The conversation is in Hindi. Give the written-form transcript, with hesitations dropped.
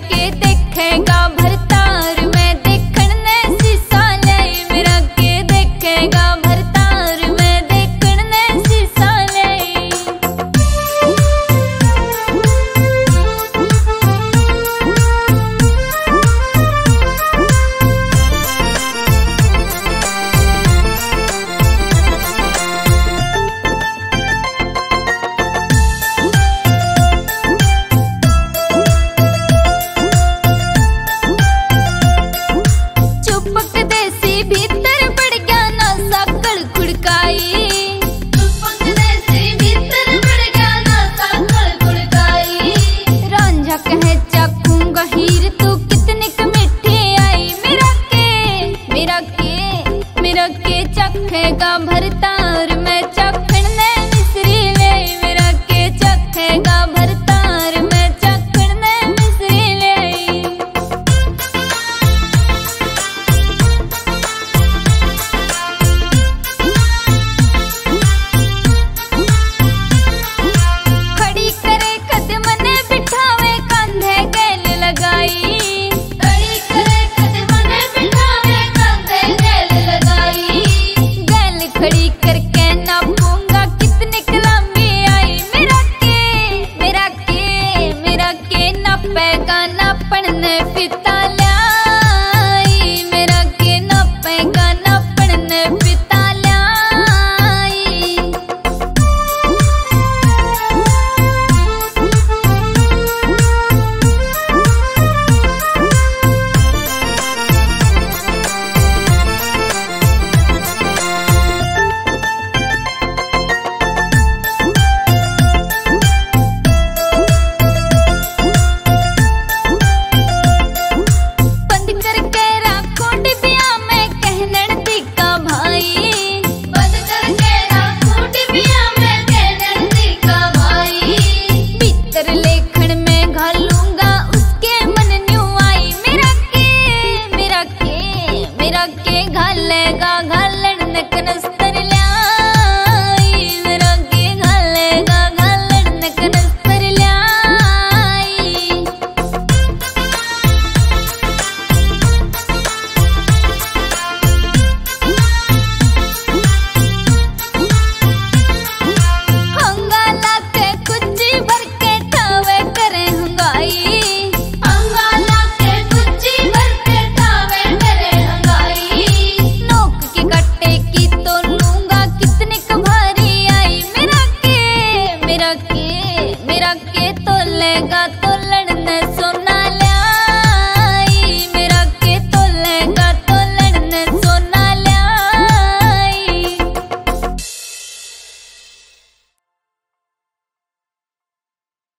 के देखेगा भरतार में देखण ने शीशा ले, मेरा के देखेगा भरतार में देखण ने शीशा ले। मेरा के चखेगा भरतार में चखण ने मिश्री ले, मेरा के चखेगा भरतार में चखण ने मिश्री ले। खड़ी करे कदम ने बिठावे कंधे गैल लगाई, खड़ी करके नापूंगा कितने कलामी आई। मेरा के नापेगा नापण ने पिता